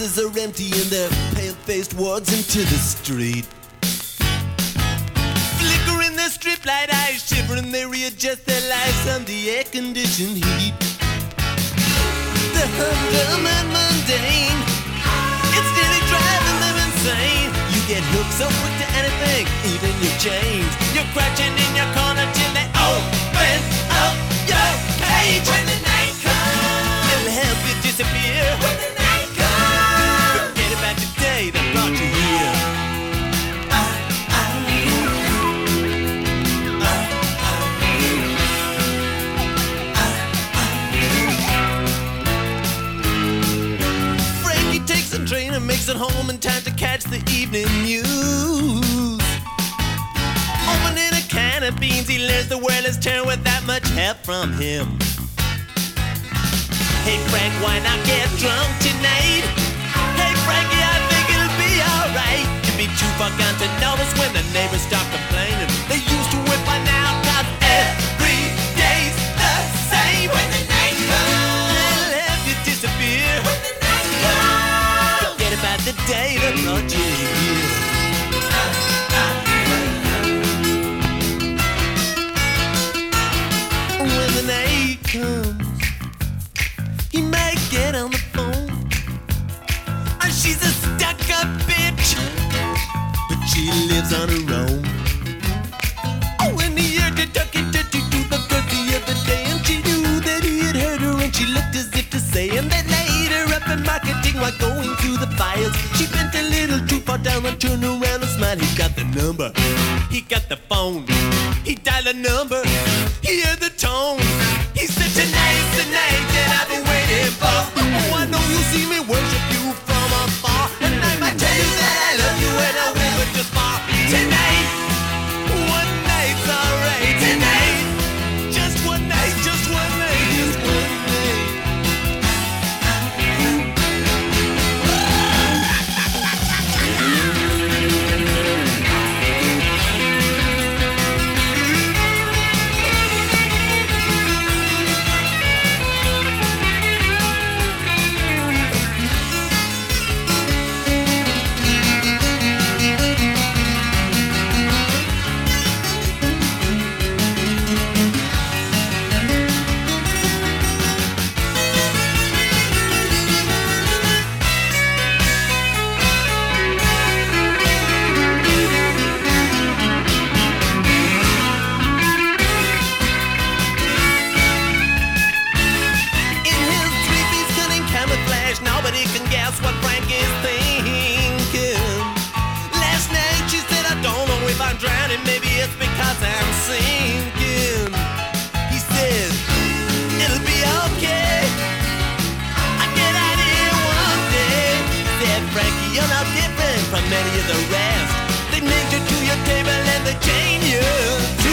houses are empty and their pale-faced wards into the street. Flickering their strip light eyes, shivering, they readjust their lives on the air-conditioned heat. The humdrum and mundane, it's nearly driving them insane. You get hooked so quick to anything, even your chains. You're crouching in your corner till they open up your cage. When the night comes, it'll help you disappear. When the night comes, forget about the day that brought you here. Frankie takes a train and makes it home in time to catch the evening news. Opening a can of beans, he learns the world is turned without much help from him. Hey Frank, why not get drunk tonight? Hey Frankie, I think it'll be alright. You'd be too far gone to notice when the neighbors start complaining. They used to whip by now, cause every day's the same. When the night comes, it'll help you disappear. When the night comes, forget about the day that brought you here. When the night comes, he might get on the phone. She's a stuck-up bitch, but she lives on her own. Oh, and he heard the ducky-ducky do the girl the other day, and she knew that he had heard her, and she looked as if to say, and they laid her up in marketing while going through the files. She bent a little too far down and turned around and smiled. He got the number, he got the phone, he dialed the number, he heard the tone. He said, tonight's the night that I've been waiting for. Oh, I know you see me worship you from afar, and I might tell you that I love you and I will, but just far. Tonight, one night's alright. Tonight, just one night, just one night, just one night. Nobody can guess what Frank is thinking. Last night she said, I don't know if I'm drowning, maybe it's because I'm sinking. He said, it'll be okay, I'll get out of here one day. He said, Frankie, you're not different from many of the rest. They named you to your table and they chained you.